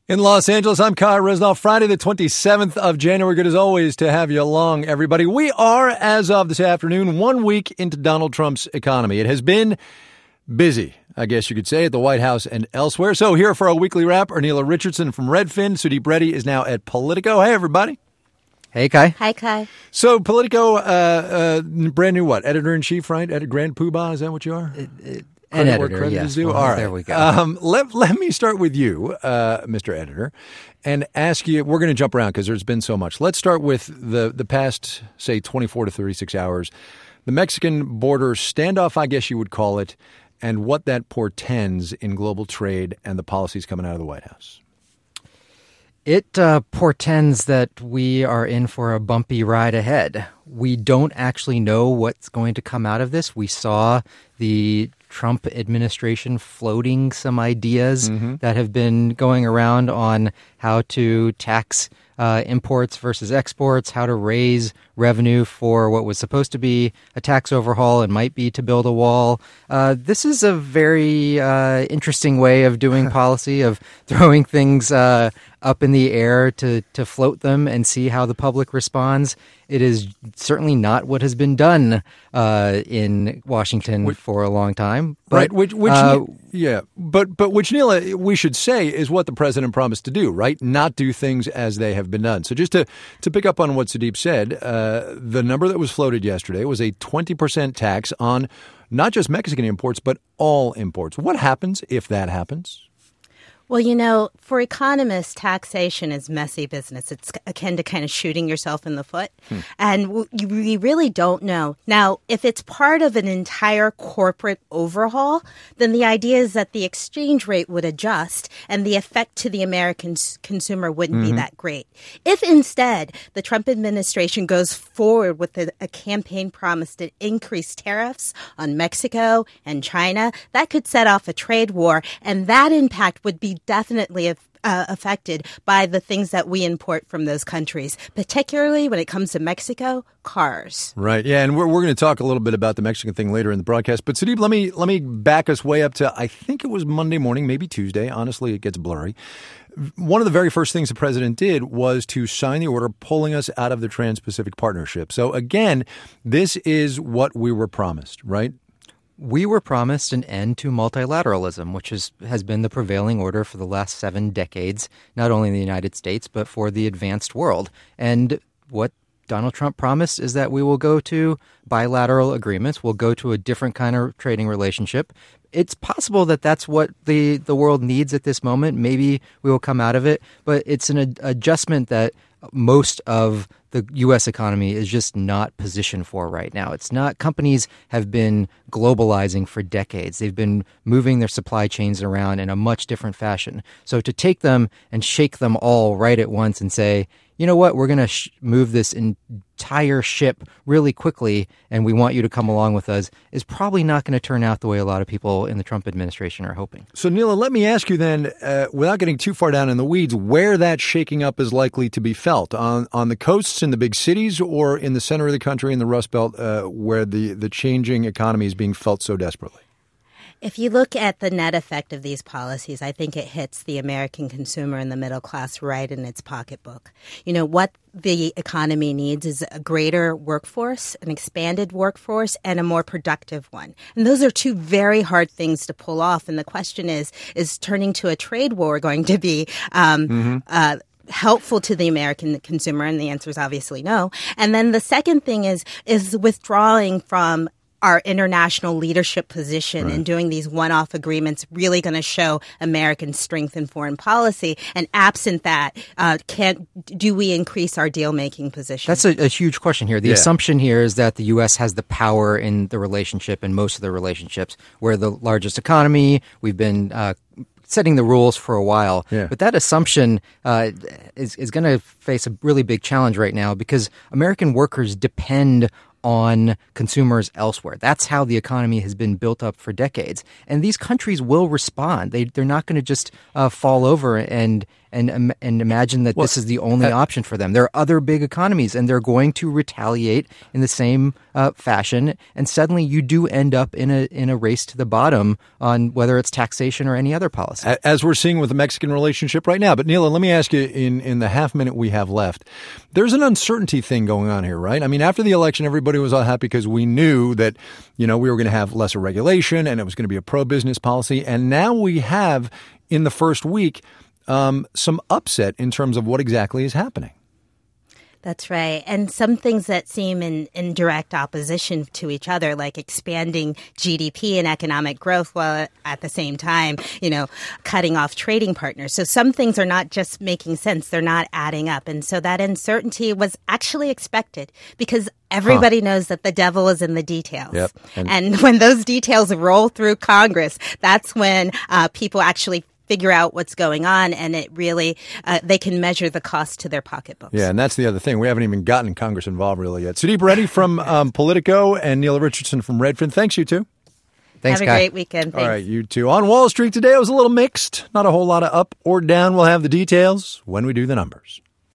In Los Angeles, I'm Kai Resnick. Friday, the 27th of January. Good as always to have you along, everybody. We are, as of this afternoon, 1 week into Donald Trump's economy. It has been busy, I guess you could say, at the White House and elsewhere. So here for our weekly wrap, Ernila Richardson from Redfin. Sudeep Reddy is now at Politico. Hey, everybody. Hey, Kai. Hi, Kai. So Politico, brand new what? Editor-in-chief, right? Grand Poobah, is that what you are? An editor, yes. Well, all right. There we go. Let me start with you, Mr. Editor, and ask you, we're going to jump around because there's been so much. Let's start with the past, say, 24 to 36 hours. The Mexican border standoff, I guess you would call it, and what that portends in global trade and the policies coming out of the White House. It portends that we are in for a bumpy ride ahead. We don't actually know what's going to come out of this. We saw the Trump administration floating some ideas that have been going around on how to tax imports versus exports, how to raise revenue for what was supposed to be a tax overhaul and might be to build a wall. This is a very interesting way of doing policy, of throwing things up in the air to float them and see how the public responds. It is certainly not what has been done in Washington for a long time. But, right, but which, Neela, we should say is what the president promised to do, right? Not do things as they have been done. So just to pick up on what Sudeep said, the number that was floated yesterday was a 20% tax on not just Mexican imports, but all imports. What happens if that happens? Well, you know, for economists, taxation is messy business. It's akin to kind of shooting yourself in the foot. And we really don't know. Now, if it's part of an entire corporate overhaul, then the idea is that the exchange rate would adjust and the effect to the American consumer wouldn't be that great. If instead the Trump administration goes forward with a campaign promise to increase tariffs on Mexico and China, that could set off a trade war, and that impact would be definitely affected by the things that we import from those countries, particularly when it comes to Mexico, cars. Right. Yeah, and we're going to talk a little bit about the Mexican thing later in the broadcast. But Sudeep, let me back us way up to, I think it was Monday morning, maybe Tuesday. Honestly, it gets blurry. One of the very first things the president did was to sign the order pulling us out of the Trans-Pacific Partnership. So again, this is what we were promised, right? We were promised an end to multilateralism, which has been the prevailing order for the last 7 decades, not only in the United States, but for the advanced world. And what Donald Trump promised is that we will go to bilateral agreements. We'll go to a different kind of trading relationship. It's possible that that's what the world needs at this moment. Maybe we will come out of it, but it's an adjustment that most of the U.S. economy is just not positioned for right now. It's not. Companies have been globalizing for decades. They've been moving their supply chains around in a much different fashion. So to take them and shake them all right at once and say, you know what, we're going to move this entire ship really quickly and we want you to come along with us, is probably not going to turn out the way a lot of people in the Trump administration are hoping. So, Neela, let me ask you then, without getting too far down in the weeds, where that shaking up is likely to be felt, on the coasts in the big cities or in the center of the country in the Rust Belt, where the changing economy is being felt so desperately? If you look at the net effect of these policies, I think it hits the American consumer and the middle class right in its pocketbook. You know, what the economy needs is a greater workforce, an expanded workforce, and a more productive one. And those are two very hard things to pull off. And the question is turning to a trade war going to be helpful to the American consumer? And the answer is obviously no. And then the second thing is withdrawing from our international leadership position and doing these one-off agreements really going to show American strength in foreign policy? And absent that, do we increase our deal-making position? That's a huge question here. The assumption here is that the U.S. has the power in the relationship, in most of the relationships. We're the largest economy. We've been setting the rules for a while. Yeah. But that assumption is going to face a really big challenge right now because American workers depend on consumers elsewhere. That's how the economy has been built up for decades. And these countries will respond. They're not going to just fall over and imagine that this is the only option for them. There are other big economies, and they're going to retaliate in the same fashion. And suddenly, you do end up in a race to the bottom on whether it's taxation or any other policy, as we're seeing with the Mexican relationship right now. But Neela, let me ask you: in the half minute we have left, there's an uncertainty thing going on here, right? I mean, after the election, everybody was all happy because we knew that we were going to have lesser regulation and it was going to be a pro-business policy, and now we have in the first week some upset in terms of what exactly is happening. That's right. And some things that seem in direct opposition to each other, like expanding GDP and economic growth while at the same time, cutting off trading partners. So some things are not just making sense. They're not adding up. And so that uncertainty was actually expected because everybody knows that the devil is in the details. Yep. And when those details roll through Congress, that's when people actually figure out what's going on, and it really, they can measure the cost to their pocketbooks. Yeah, and that's the other thing. We haven't even gotten Congress involved really yet. Sudeep Reddy from Politico and Neela Richardson from Redfin. Thanks, you two. Thanks, Have a great weekend. Thanks. All right, you too. On Wall Street today, it was a little mixed. Not a whole lot of up or down. We'll have the details when we do the numbers.